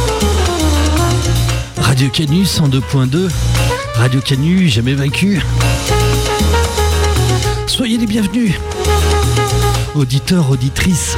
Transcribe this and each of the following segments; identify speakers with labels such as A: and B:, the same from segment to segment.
A: Radio Canu 102.2, Radio Canu jamais vaincu. Soyez les bienvenus, auditeurs, auditrices.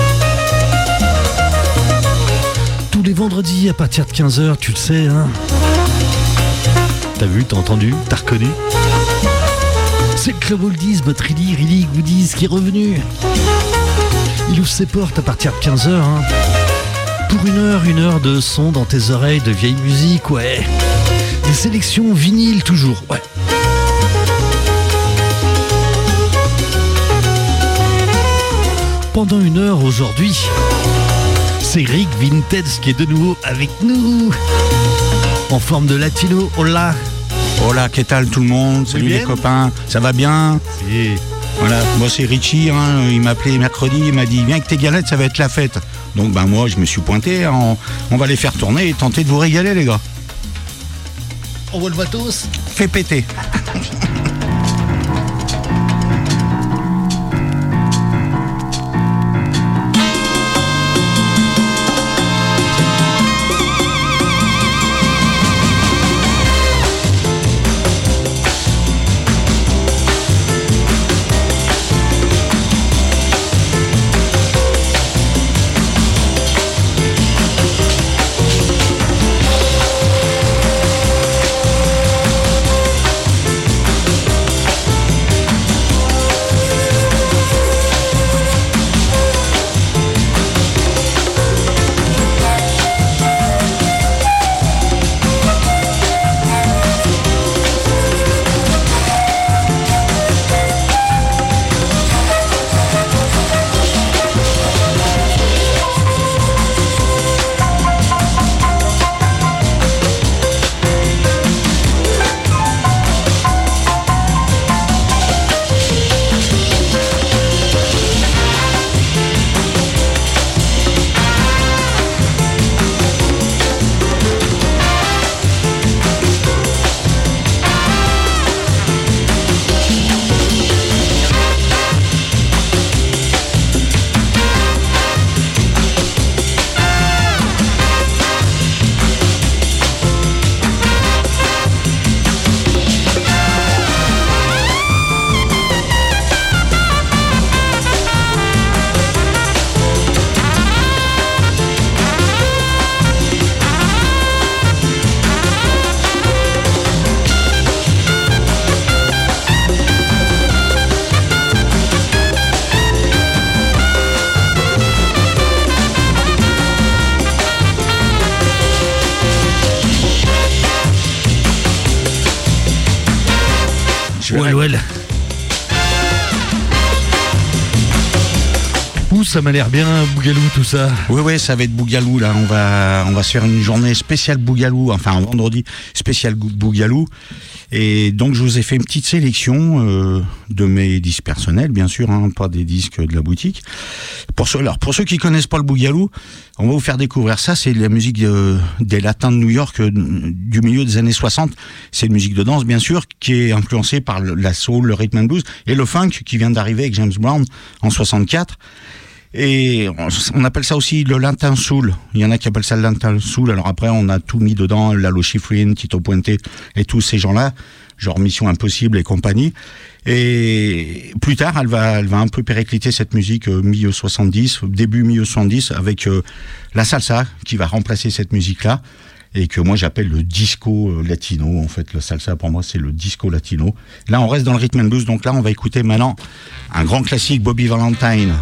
A: Tous les vendredis à partir de 15h, tu le sais, hein. T'as vu, t'as entendu, t'as reconnu. C'est le Club Oldies, votre Really Goodies qui est revenu. Il ouvre ses portes à partir de 15h, hein. Pour une heure de son dans tes oreilles, de vieille musique, ouais. Des sélections vinyles toujours, ouais. Pendant une heure aujourd'hui, c'est Rick Vintage qui est de nouveau avec nous. En forme de latino, hola.
B: Hola, qu'est-ce que tout le monde? Salut les copains, ça va bien?
A: Si.
B: Voilà, moi c'est Richie, hein. Il m'a appelé mercredi, il m'a dit viens avec tes galettes, ça va être la fête. Donc moi je me suis pointé, hein. On va les faire tourner et tenter de vous régaler les gars.
A: On voit le matos.
B: Fais péter.
A: Well. Ouh, ça m'a l'air bien bougalou tout ça.
B: Oui, ça va être bougalou là. On va se faire une journée spéciale bougalou, enfin un vendredi spécial bougalou. Et donc je vous ai fait une petite sélection de mes disques personnels, bien sûr, hein, pas des disques de la boutique. Pour ceux qui connaissent pas le bougalou, on va vous faire découvrir ça. C'est la musique des latins de New York du milieu des années 60. C'est une musique de danse, bien sûr, qui est influencée par la soul, le rhythm and blues et le funk qui vient d'arriver avec James Brown en 64. Et on appelle ça aussi le latin soul. Il y en a qui appellent ça le latin soul. Alors après, on a tout mis dedans, Lalo Schifrin, Tito Puente et tous ces gens-là, genre Mission Impossible et compagnie. Et plus tard, elle va un peu péricliter cette musique milieu 70, début milieu 70, avec la salsa qui va remplacer cette musique-là. Et que moi j'appelle le disco latino. En fait, le salsa pour moi c'est le disco latino. Là, on reste dans le rhythm and blues. Donc là, on va écouter maintenant un grand classique, Bobby Valentine.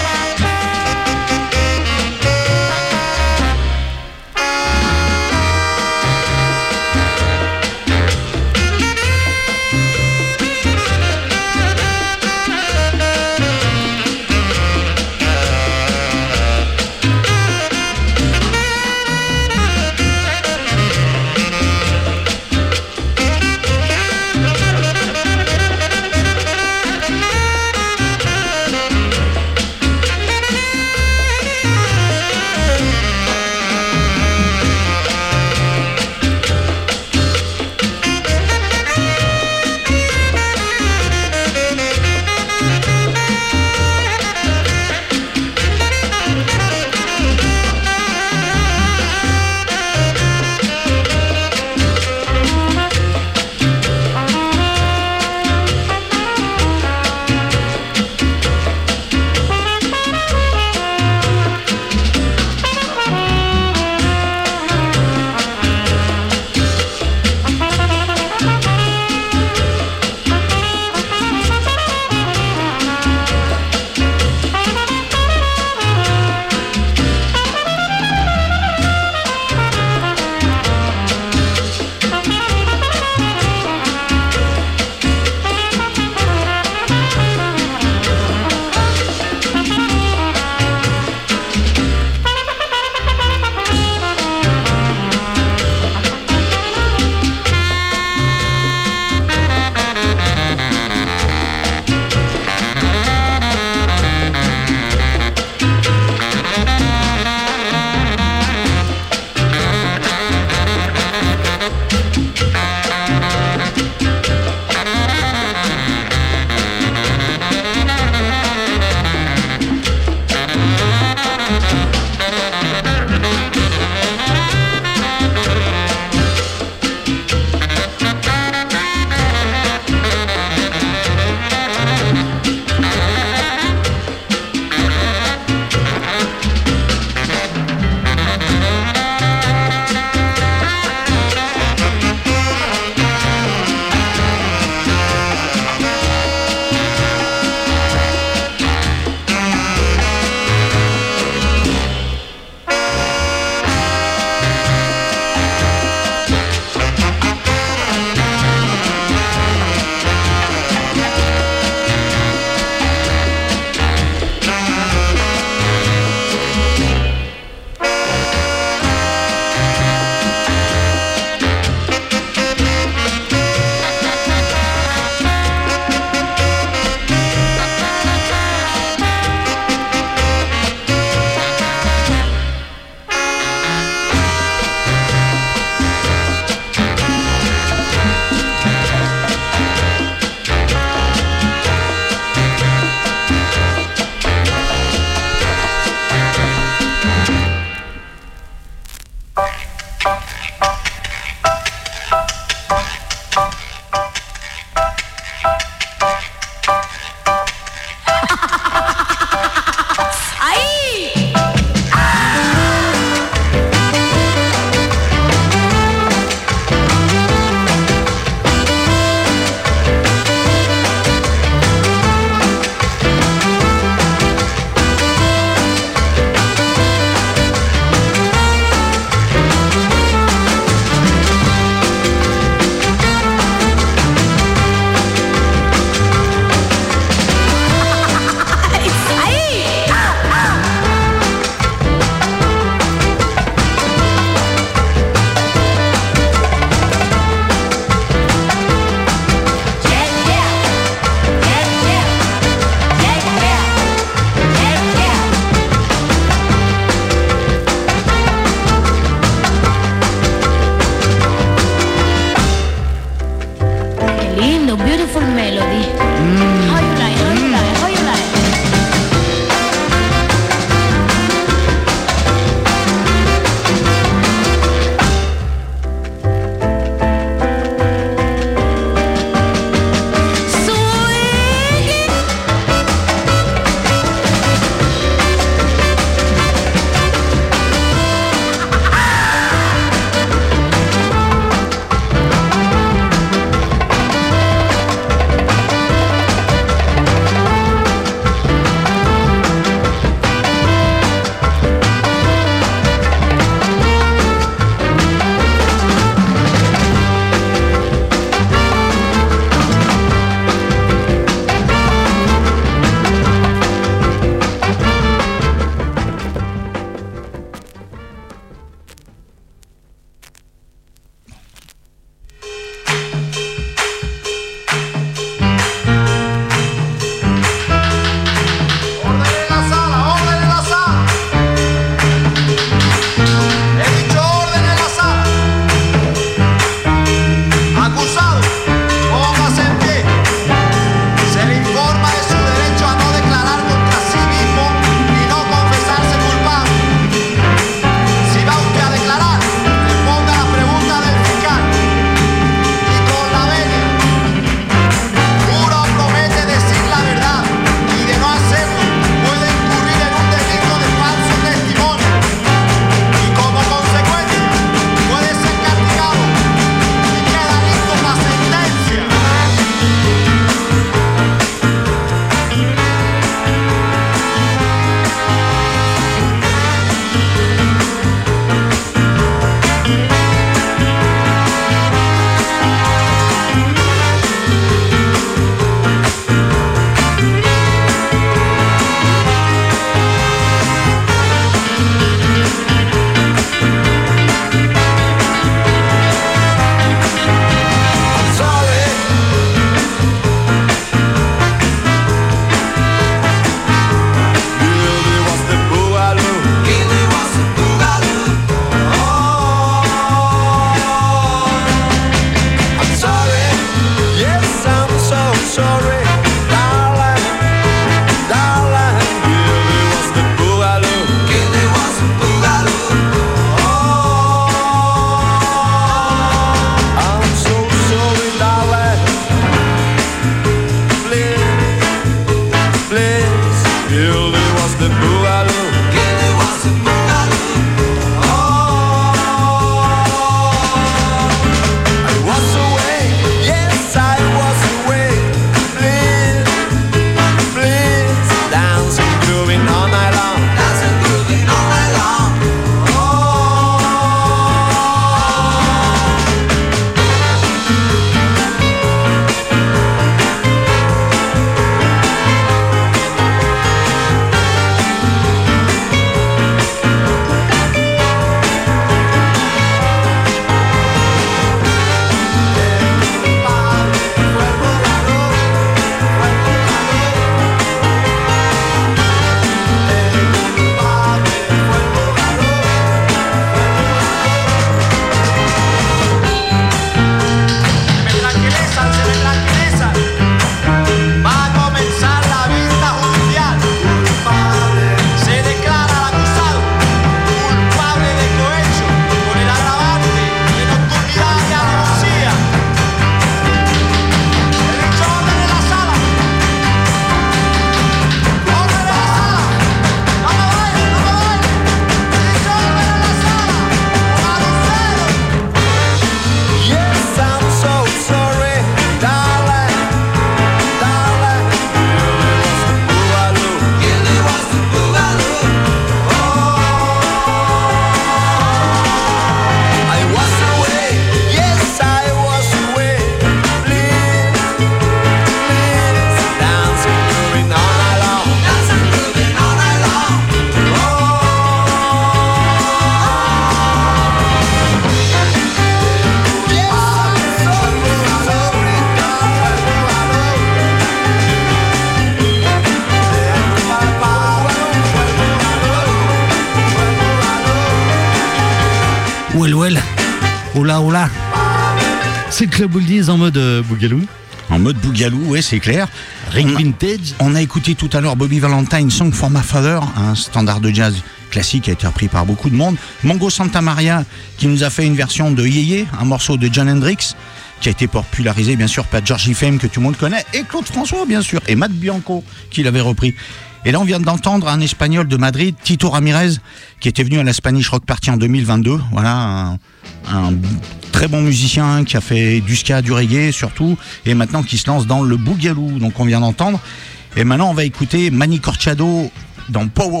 A: Well. Hola. C'est le Club Oldies en mode bougalou.
B: En mode bougalou, ouais, c'est clair.
A: Ring vintage.
B: On a écouté tout à l'heure Bobby Valentine, Song for My Father, un standard de jazz classique qui a été repris par beaucoup de monde. Mongo Santamaria qui nous a fait une version de Yeye, un morceau de John Hendrix qui a été popularisé bien sûr par Georgie Fame que tout le monde connaît, et Claude François bien sûr, et Matt Bianco qui l'avait repris. Et là on vient d'entendre un Espagnol de Madrid, Tito Ramirez, qui était venu à la Spanish Rock Party en 2022. Voilà, un très bon musicien qui a fait du ska, du reggae surtout, et maintenant qui se lance dans le boogaloo, donc on vient d'entendre. Et maintenant on va écouter Manny Corchado dans Powo.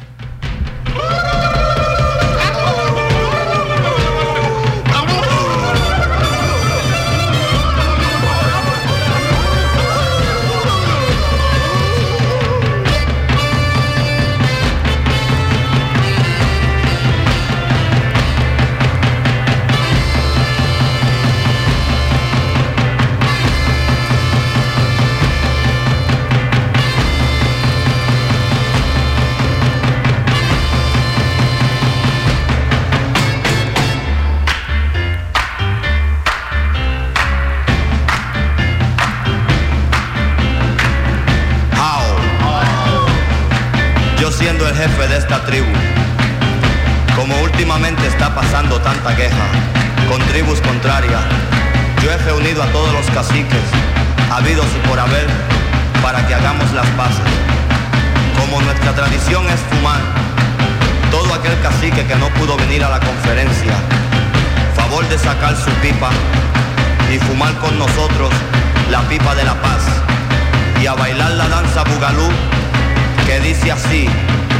C: Siendo el jefe de esta tribu, como últimamente está pasando tanta queja con tribus contrarias, yo he reunido a todos los caciques habidos y por haber para que hagamos las paces. Como nuestra tradición es fumar, todo aquel cacique que no pudo venir a la conferencia, favor de sacar su pipa y fumar con nosotros la pipa de la paz y a bailar la danza bugalú que dice así.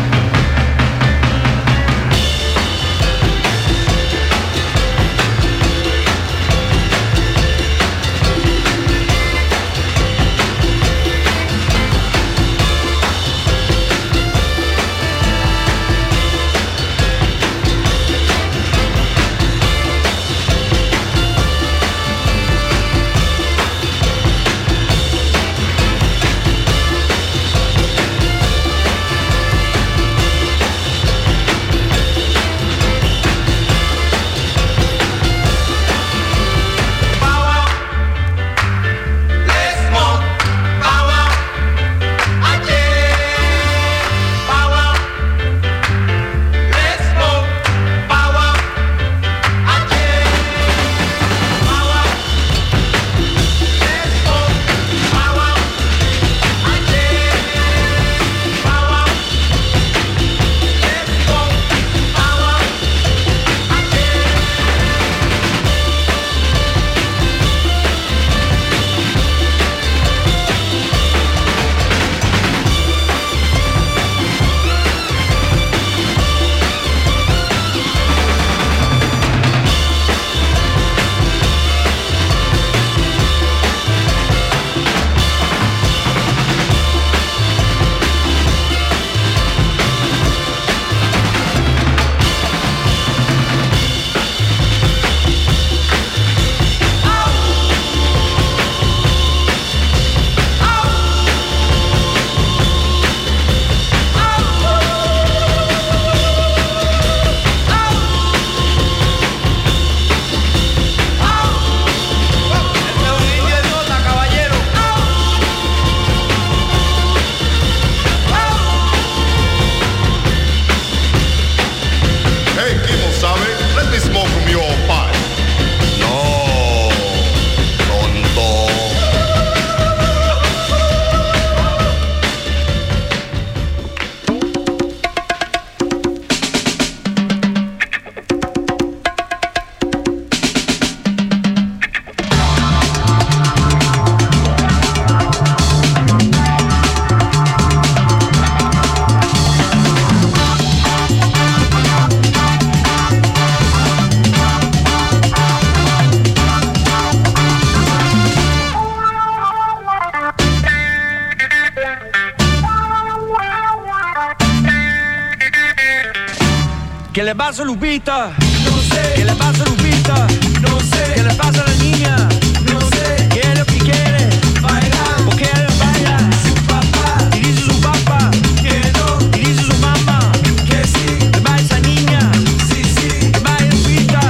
D: ¿Qué le pasa a Lupita? No sé. ¿Qué le pasa a Lupita? No sé. ¿Qué le pasa a la niña? No sé. ¿Qué es lo que quiere? Bailar. ¿Por qué ella baila? Su papá. Y dice su papá que no. Y dice su mamá que sí. ¿Qué va esa niña? Sí, sí. ¿Qué va Lupita?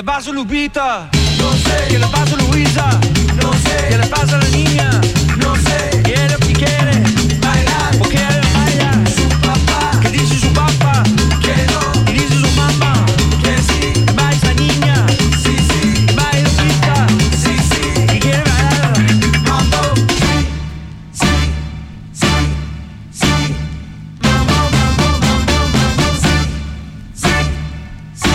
D: pasa a Lupita? No sé. ¿Qué le pasa a Luisa? No sé. ¿Qué le pasa a la niña? No sé. ¿Qué es lo que quiere? Bailar. ¿Por qué ella baila? Su papá. ¿Qué dice su papá? Que no. ¿Qué dice su mamá? Que sí. ¿Qué baila esa niña? Sí, sí. ¿Qué baila Lupita? Sí, sí. ¿Qué quiere bailar? Mambo. Sí, sí, sí, sí. Mambo, mambo, mambo, mambo. Sí, sí, sí.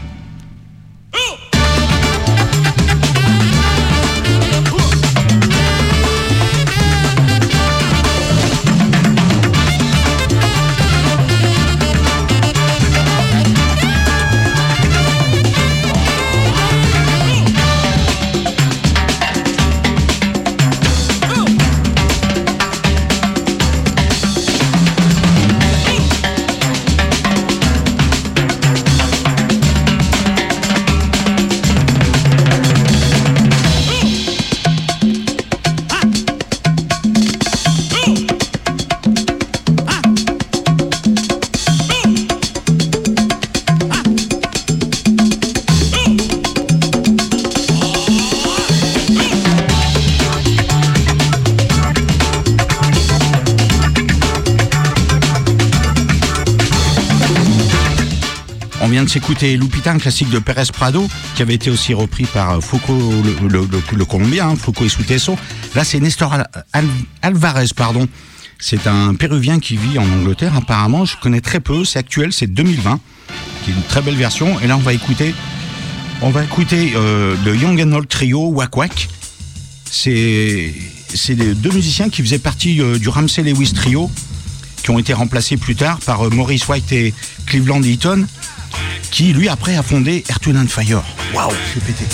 B: On vient de s'écouter Lupita, un classique de Pérez Prado, qui avait été aussi repris par Foucault, le Colombien, hein, Foucault et Soutesso. Là, c'est Nestor Alvarez, pardon. C'est un Péruvien qui vit en Angleterre, apparemment. Je connais très peu, c'est actuel, c'est 2020, qui est une très belle version. Et là, on va écouter le Young and Old Trio, Wak Wak. C'est les deux musiciens qui faisaient partie du Ramsey Lewis Trio, qui ont été remplacés plus tard par Maurice White et Cleveland Eaton, qui lui après a fondé Earth, Wind & Fire. Waouh, c'est pété.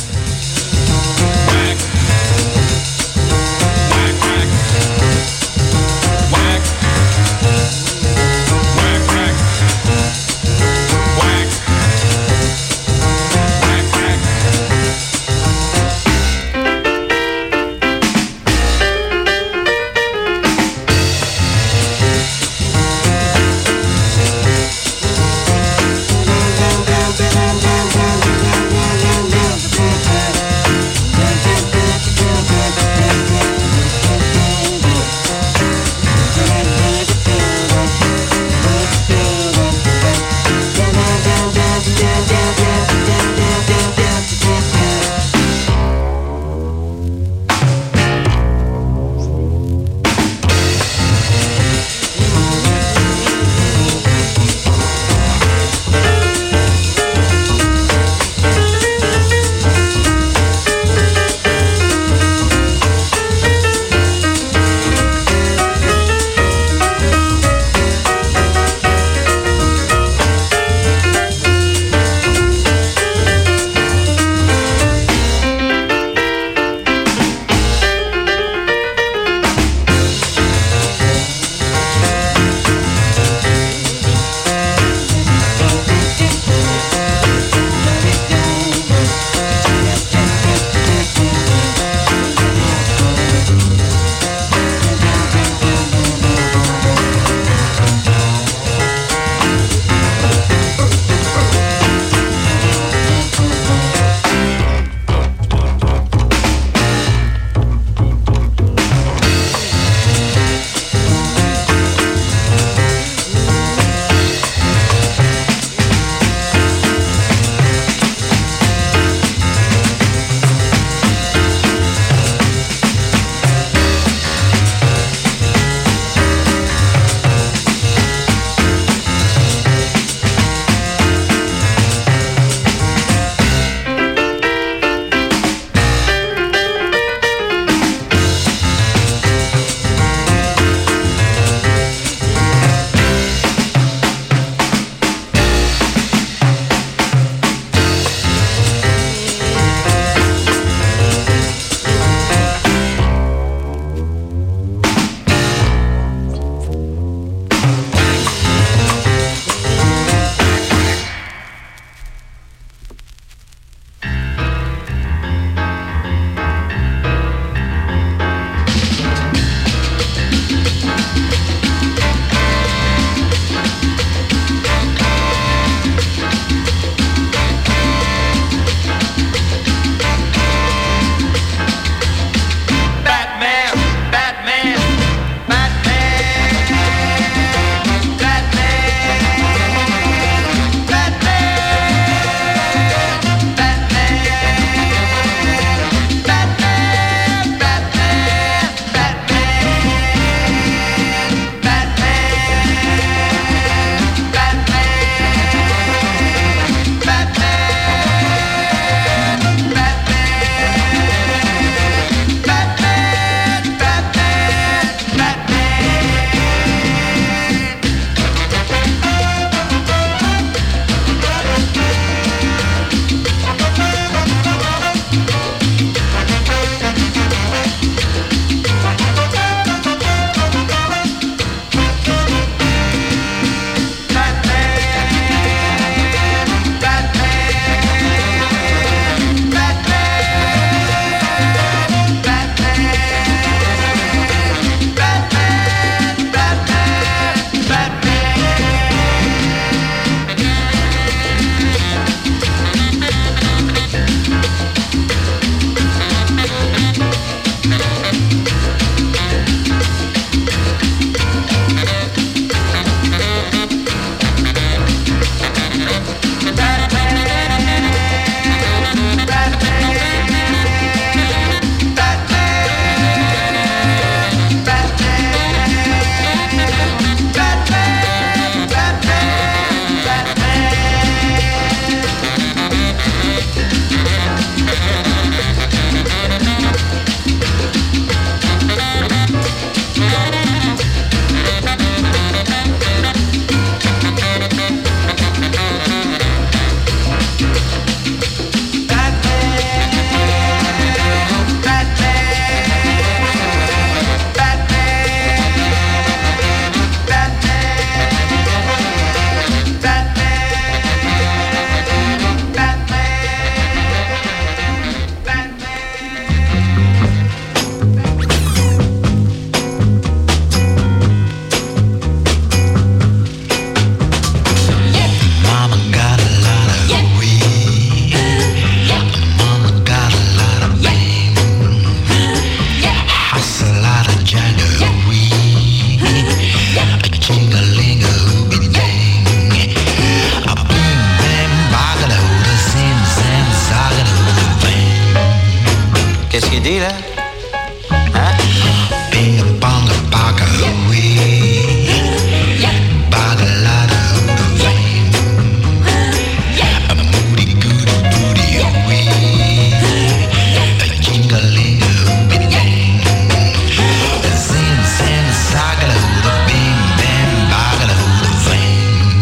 E: mentira. Hein? Bing bong baka oui. Bagalada the vein. A moody goody booty oui. A jingling big ding. A zin zin sagala the bing bang bagala the vein.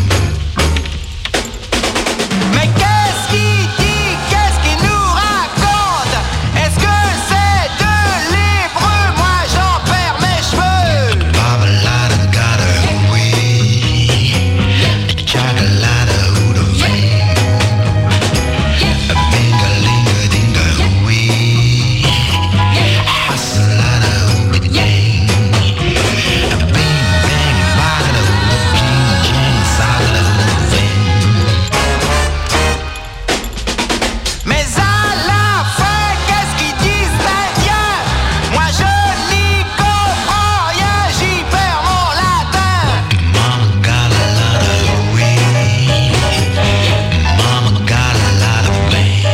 E: Mais qu'est-ce qu'il dit? Qu'est-ce qu'il nous raconte? Est-ce que c'est de l'hébreu? Moi j'en perds mes cheveux. Babalada gada oui. Chagalada ou the vein. A bingalinga dinga oui. Hassalada ou big ding. A bing bang bagala ou king jang sagala ou the vein. Mais à la fin, qu'est-ce qu'ils disent d'Indien? Moi je n'y comprends rien, j'y perds mon latin. Mama got a lot of weed. Mama got a lot of blame.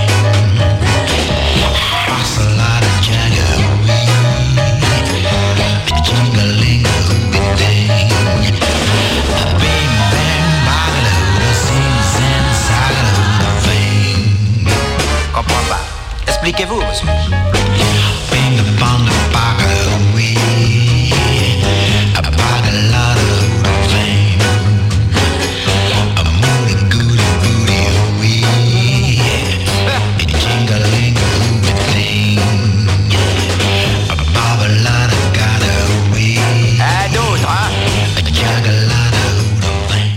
E: Lost a lot of jagger weed. Jingalinga big ding. Bing bang bagaloo, zing zang sagaloo, vein. Comprends pas. Expliquez-vous, monsieur. Bing bang bagaloo, oui. A bagaloo, vein. A moody goody booty, oui. Jingalinga big ding. A babalada gada, oui. À d'autres, hein? A jagalada, vein.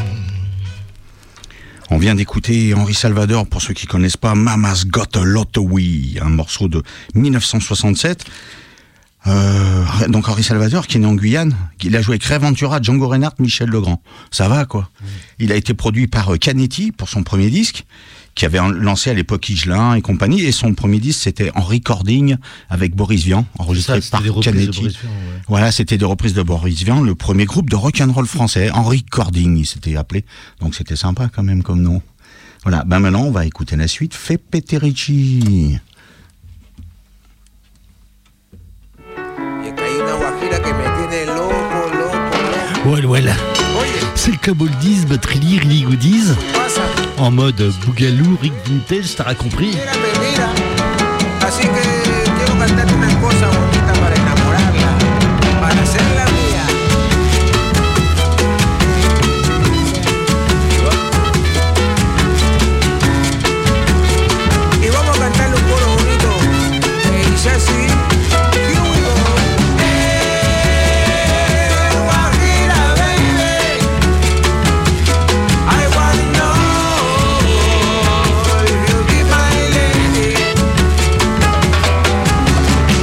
B: On vient d'écouter Henri Salvador, pour ceux qui connaissent pas, Mama's Got a Lot of Weed, un morceau de 1967. Donc Henri Salvador, qui est né en Guyane, il a joué avec Ray Ventura, Django Reinhardt, Michel Legrand. Ça va, quoi. Il a été produit par Canetti pour son premier disque, qui avait lancé à l'époque Higelin et compagnie, et son premier disque c'était en recording avec Boris Vian, enregistré
A: Ça,
B: par
A: c'était des reprises de
B: Canetti.
A: Boris Vian, ouais.
B: Voilà, c'était des reprises de Boris Vian, le premier groupe de rock'n'roll français, en recording, il s'était appelé. Donc c'était sympa quand même comme nom. Voilà, ben maintenant on va écouter la suite, Fepe Terrici.
A: Voilà. C'est le Club Oldies, but really, really goodies. En mode Boogaloo, Rick Vintage, t'as compris?
F: Así que quiero cantarte una cosa bonita para enamorarla, para hacerla mía. Y vamos a cantarle un coro bonito que dice así. Here we go. Guajira, baby. I wanna know if you be my lady.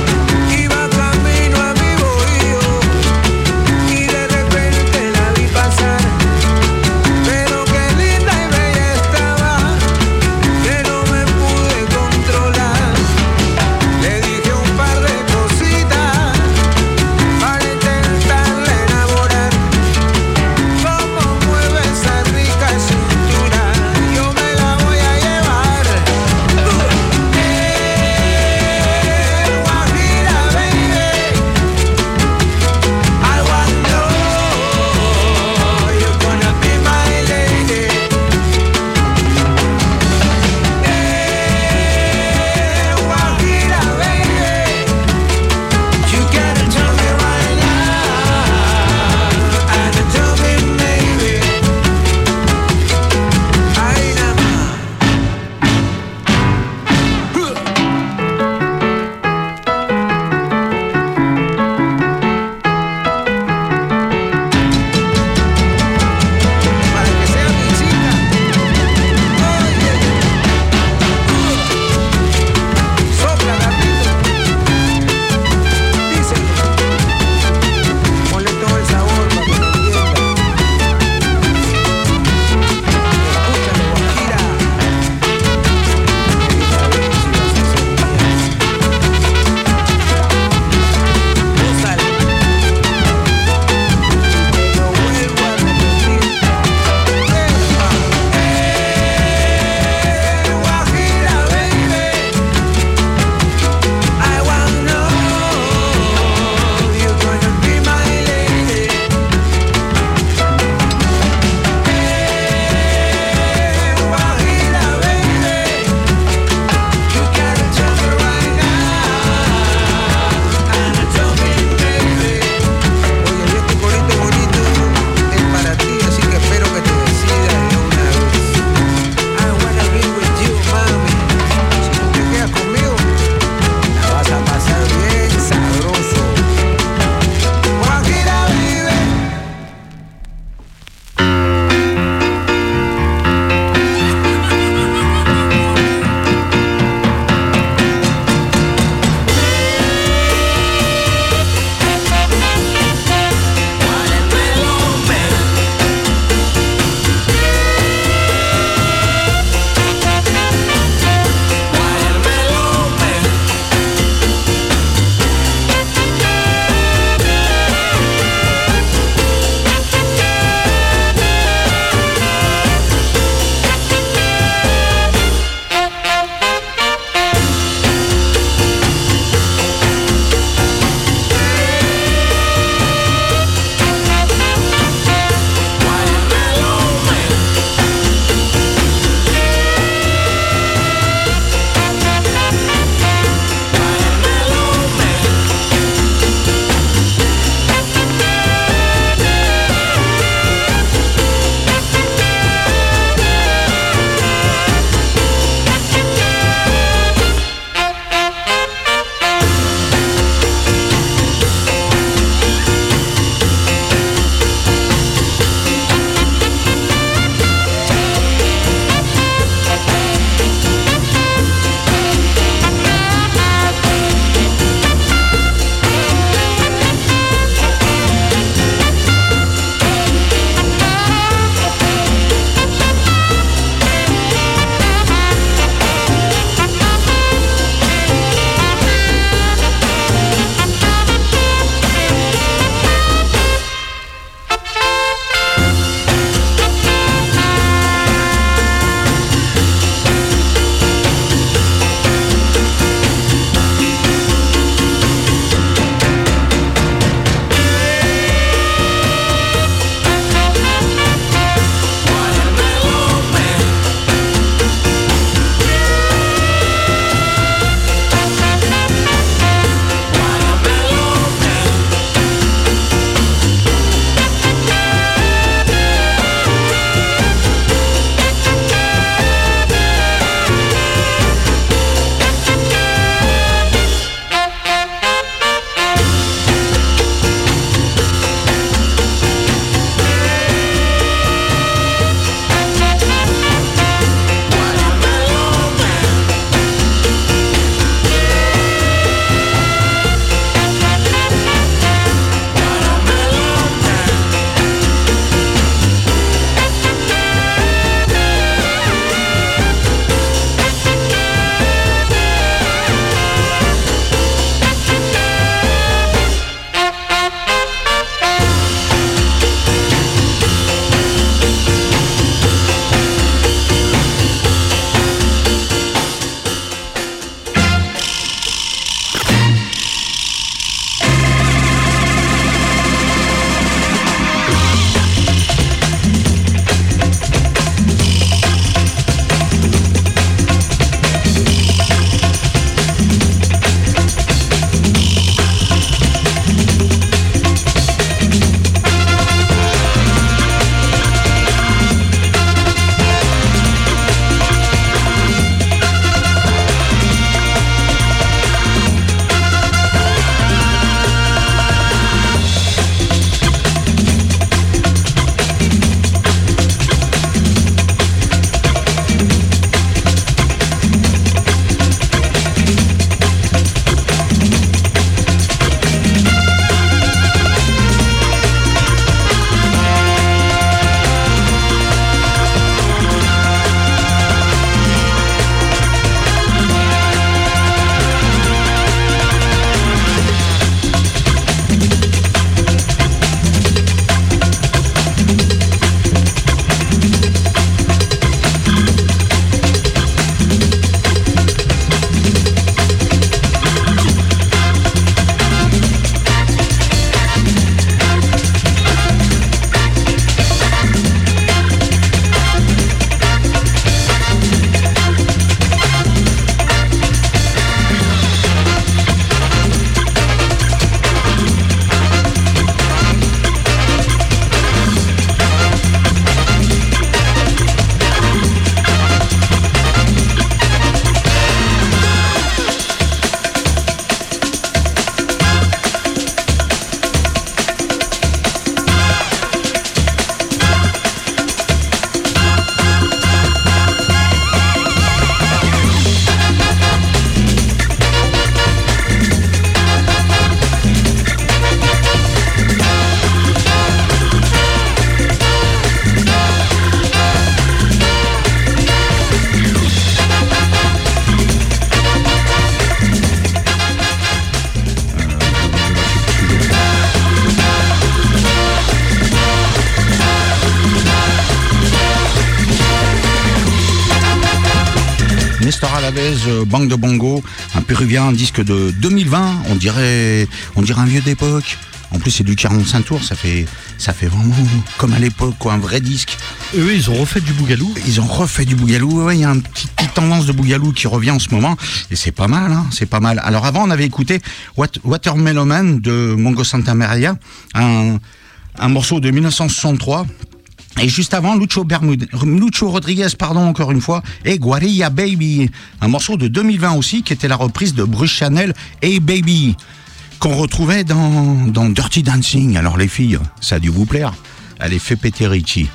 B: Pastor Alavez, Bang de Bongo, un péruvien, un disque de 2020, on dirait un vieux d'époque. En plus, c'est du 45 tours, ça fait vraiment comme à l'époque, quoi, un vrai disque.
A: Et eux, ils ont refait du bougalou.
B: Ils ont refait du bougalou, ouais, il y a une petite tendance de bougalou qui revient en ce moment, et c'est pas mal, hein, c'est pas mal. Alors avant, on avait écouté Watermelon Man de Mongo Santa Maria, un morceau de 1963. Et juste avant, Lucho Rodriguez, encore une fois, et Guarilla Baby, un morceau de 2020 aussi, qui était la reprise de Bruce Chanel et Baby, qu'on retrouvait dans Dirty Dancing. Alors les filles, ça a dû vous plaire. Allez, fais péter Richie.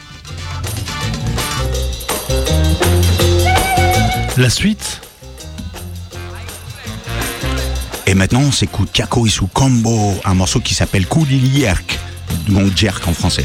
A: La suite.
B: Et maintenant, on s'écoute Kako Isu Combo, un morceau qui s'appelle Koulilierk, donc jerk en français.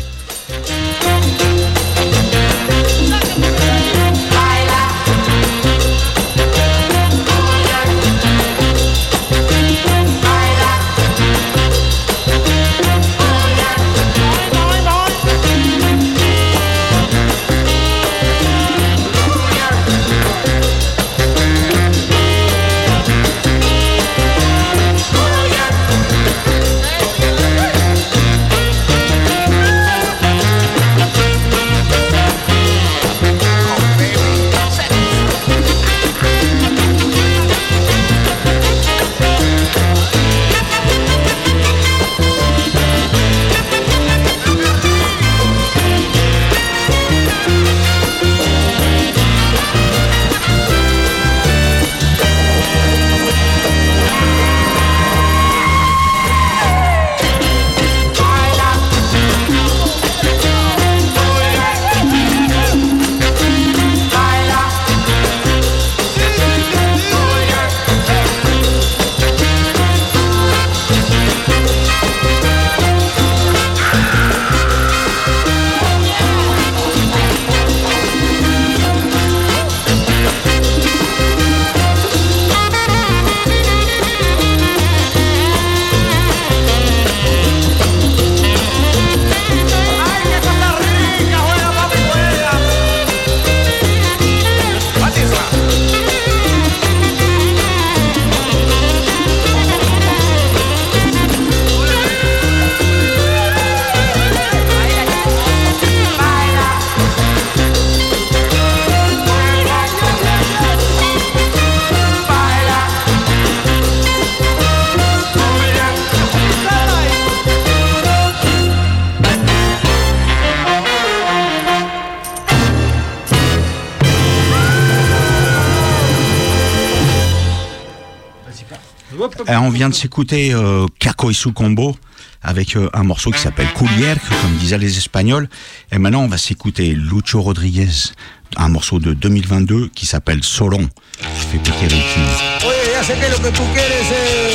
B: On vient de s'écouter Kako Isu Combo avec un morceau qui s'appelle Koulierk, comme disaient les Espagnols. Et maintenant, on va s'écouter Lucho Rodriguez, un morceau de 2022 qui s'appelle Solon. Je fais péter Richie.
F: Oye, ya sé que lo que tú quieres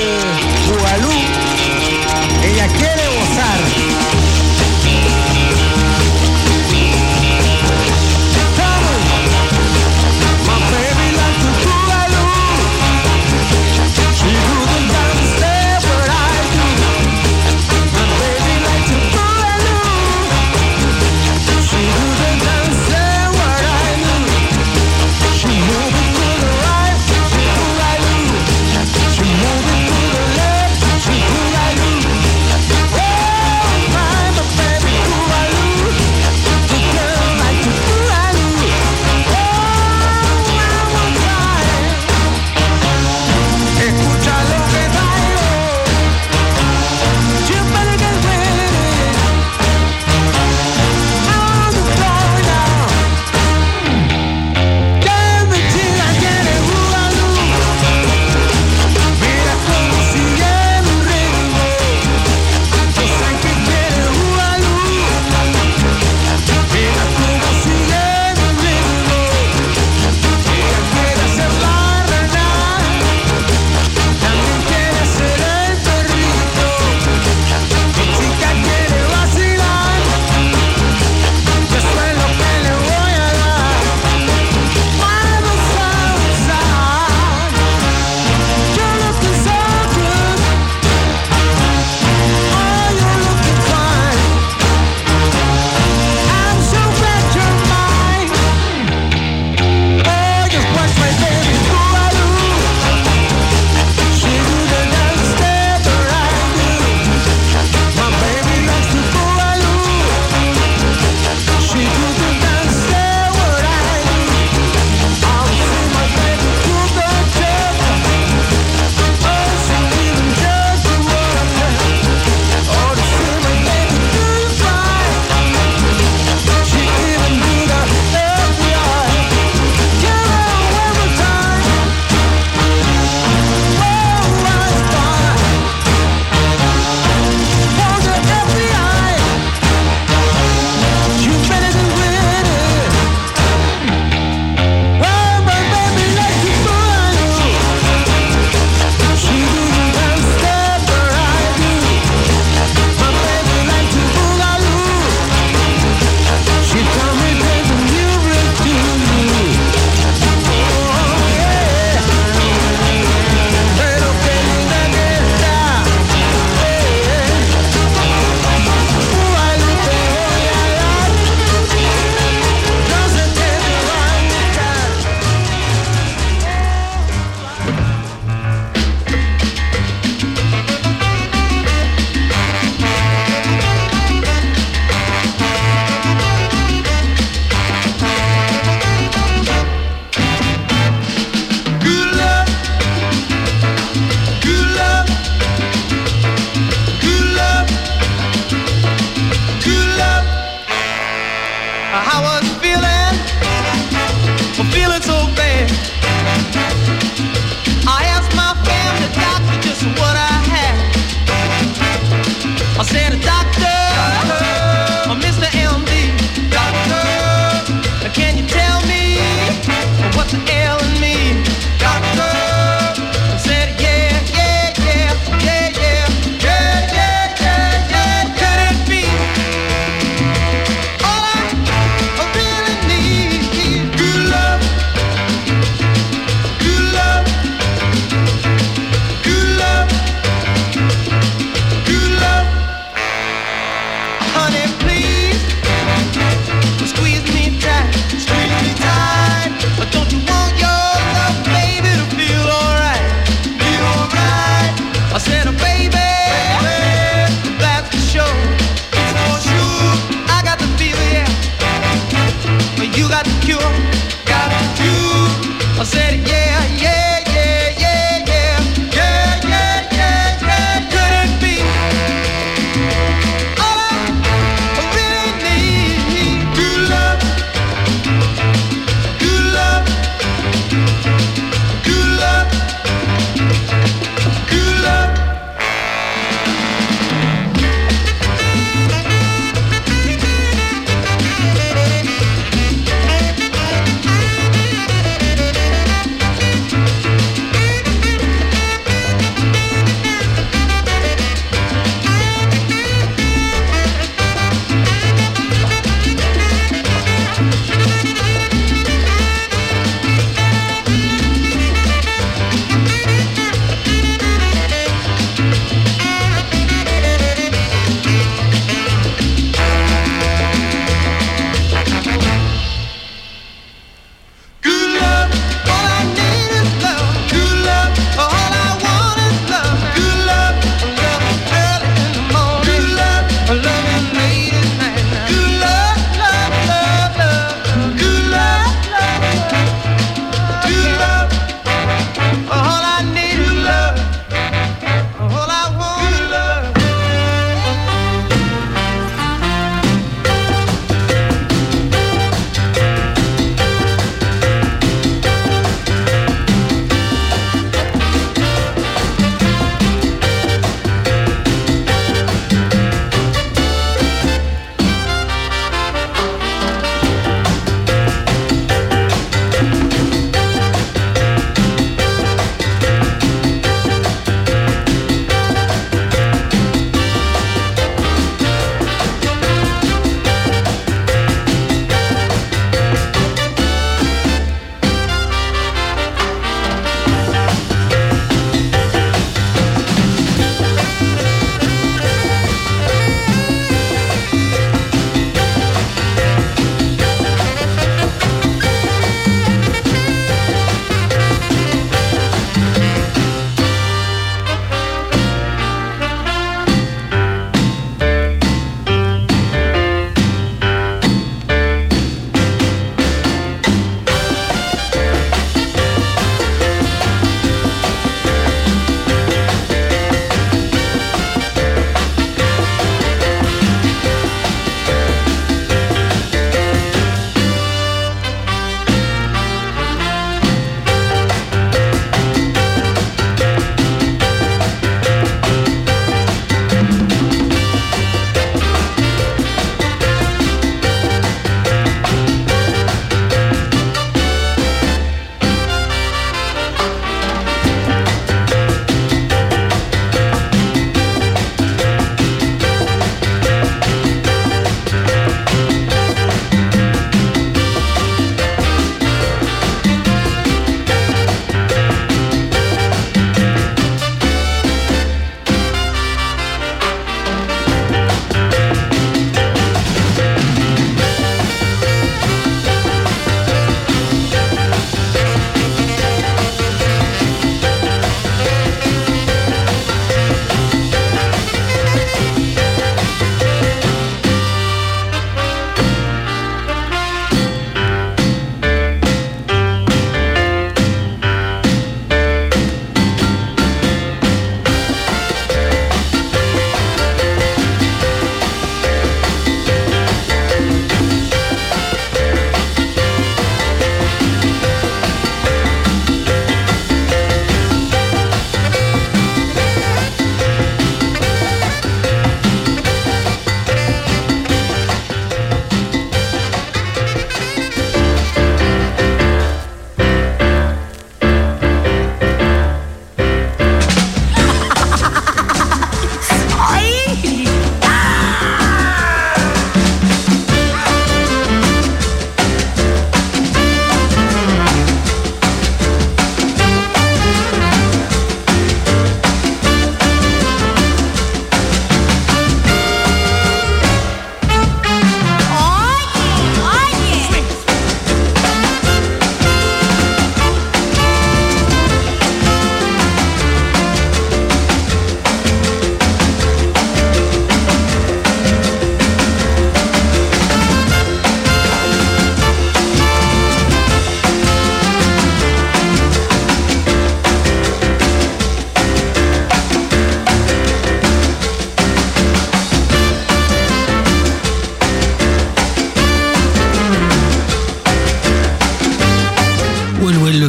F: es Bugalú. Ella quiere gozar.
E: She moving to the left, she do like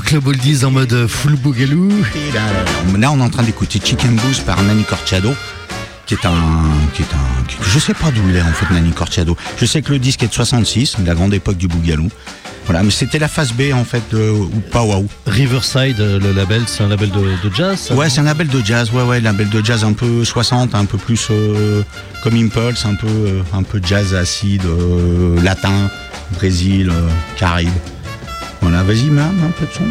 A: Club Oldies en mode full boogaloo.
B: Là, on est en train d'écouter Chicken Blues par Nanny Corchado, qui est je sais pas d'où il est en fait, Nanny Corchado. Je sais que le disque est de 66, la grande époque du boogaloo. Voilà, mais c'était la phase B en fait de Pow Wow.
A: Riverside, le label, c'est un label de jazz, ça,
B: Ouais,
A: non?
B: c'est un label de jazz, label de jazz un peu 60, un peu plus comme Impulse, un peu jazz acide, latin, Brésil, Caraïbes. Voilà, vas-y, mets un peu de son.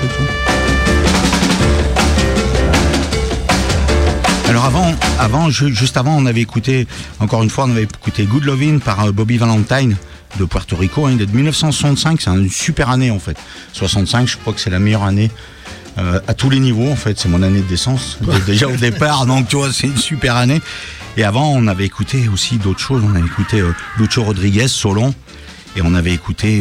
B: Alors juste avant, on avait écouté Good Lovin' par Bobby Valentine de Puerto Rico. Il est de 1965, c'est une super année en fait. 65, je crois que c'est la meilleure année à tous les niveaux en fait. C'est mon année de naissance déjà au départ, donc tu vois, c'est une super année. Et avant, on avait écouté aussi d'autres choses. On avait écouté Lucho Rodriguez, Solon. Et on avait écouté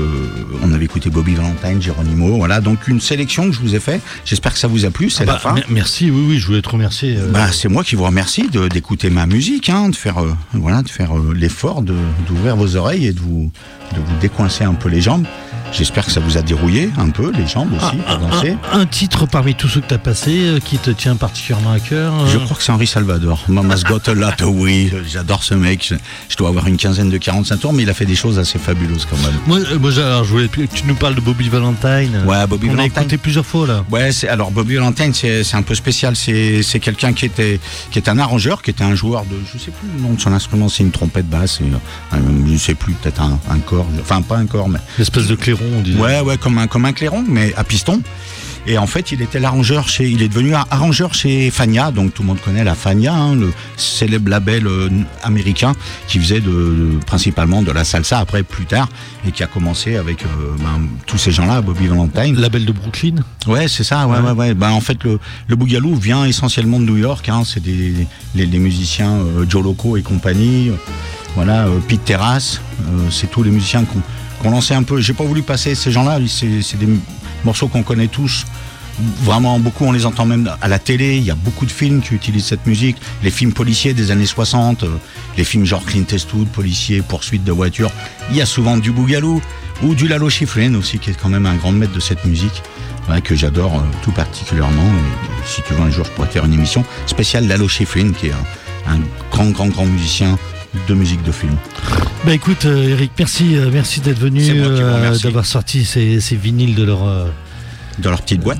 B: Bobby Valentine, Geronimo. Voilà, donc une sélection que je vous ai fait. J'espère que ça vous a plu. C'est la fin.
A: Merci, oui, je voulais te remercier.
B: C'est moi qui vous remercie d'écouter ma musique, de faire l'effort d'ouvrir vos oreilles et de vous décoincer un peu les jambes. J'espère que ça vous a dérouillé un peu les jambes aussi pour danser.
A: Un titre parmi tous ceux que tu as passé qui te tient particulièrement à cœur.
B: Je crois que c'est Henri Salvador. Mama's Got a Lot, oui, j'adore ce mec. Je dois avoir une quinzaine de 45 tours, mais il a fait des choses assez fabuleuses quand même.
A: Moi alors, je voulais que tu nous parles de Bobby Valentine.
B: Ouais, Bobby Valentine.
A: On l'a écouté plusieurs fois là.
B: Ouais, alors Bobby Valentine, c'est un peu spécial. C'est quelqu'un qui est un arrangeur, qui était un joueur de, je sais plus le nom de son instrument, c'est une trompette basse, je sais plus, peut-être un corps, enfin pas un corps, mais
A: l'espèce de clairon, on dirait.
B: Ouais, comme un clairon, mais à piston. Et en fait, il est devenu arrangeur chez Fania, donc tout le monde connaît la Fania, le célèbre label américain qui faisait principalement de la salsa après plus tard et qui a commencé avec tous ces gens-là, Bobby Valentine.
A: Label de Brooklyn.
B: Ouais, c'est ça. Ouais. En fait, le boogaloo vient essentiellement de New York. C'est les musiciens Joe Loco et compagnie. Voilà, Pete Terrace. C'est tous les musiciens qu'on lançait un peu. J'ai pas voulu passer ces gens-là. C'est des morceaux qu'on connaît tous. Vraiment beaucoup, on les entend même à la télé. Il y a beaucoup de films qui utilisent cette musique. Les films policiers des années 60, les films genre Clint Eastwood, policier, poursuite de voiture. Il y a souvent du boogaloo ou du Lalo Schifrin aussi, qui est quand même un grand maître de cette musique, que j'adore tout particulièrement. Et si tu veux un jour, je pourrais faire une émission spéciale Lalo Schifrin, qui est un grand musicien de musique de film.
A: Écoute, Eric, merci d'être venu, d'avoir sorti ces vinyles de leur
B: petite boîte.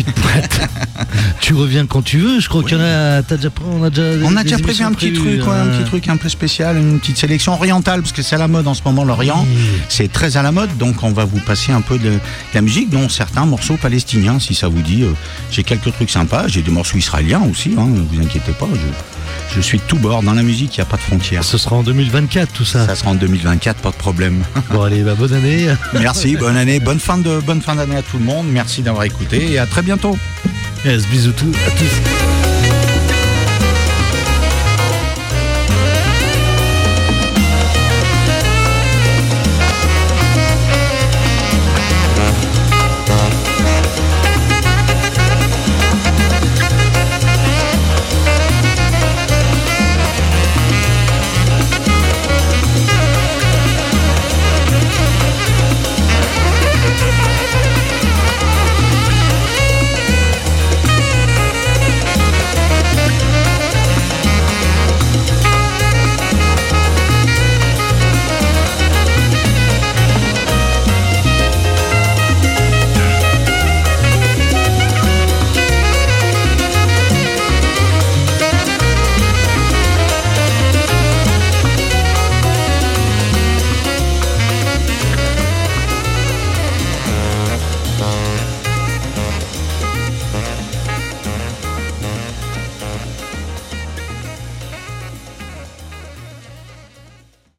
A: Tu reviens quand tu veux. Je crois qu'il y en a. On a déjà
B: prévu un petit truc un peu spécial, une petite sélection orientale, parce que c'est à la mode en ce moment, l'Orient. Oui. C'est très à la mode, donc on va vous passer un peu de la musique, dont certains morceaux palestiniens, si ça vous dit. J'ai quelques trucs sympas, j'ai des morceaux israéliens aussi, ne vous inquiétez pas. Je suis de tout bord. Dans la musique, il n'y a pas de frontières.
A: Ce sera en 2024, tout ça.
B: Ça sera en 2024, pas de problème.
A: Bon, allez, bonne année.
B: Merci, bonne année. Bonne fin d'année à tout le monde. Merci d'avoir écouté et à très bientôt.
A: Yes, bisous à tous.